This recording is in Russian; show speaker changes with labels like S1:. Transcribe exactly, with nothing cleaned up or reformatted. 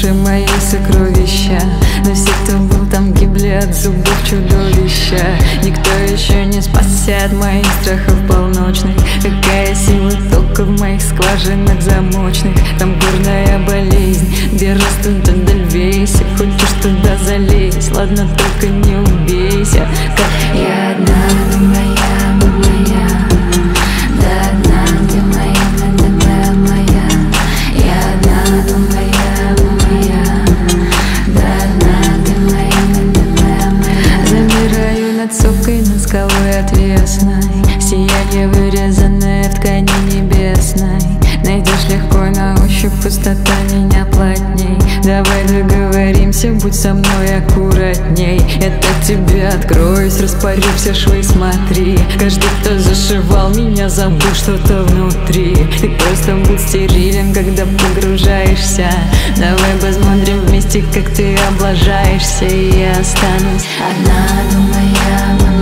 S1: души мои сокровища, но все, кто был там, гибли от зубов чудовища. Никто еще не спасет моих страхов полночных. Какая сила тока в моих скважинах замочных. Там горная болезнь, где растут эдельвейсы. Хочешь туда залезь, ладно, только не убейся. Как я одна, но моя, но моя. Да одна, ты моя, да моя, моя. Я одна, но моя, но моя. Да одна, ты моя, да моя, моя. Замираю над сопкой, над скалой отвесной. Сияние, вырезанное в ткани небесной. Найдешь легко на ощупь, пустота меня плотней. Давай договоримся, будь со мной аккуратней. Я так тебе откроюсь, распорю все швы, смотри. Каждый, кто зашивал меня, забыл что-то внутри. Ты просто будь стерилен, когда погружаешься. Давай посмотрим вместе, как ты облажаешься. И я останусь одна, но моя.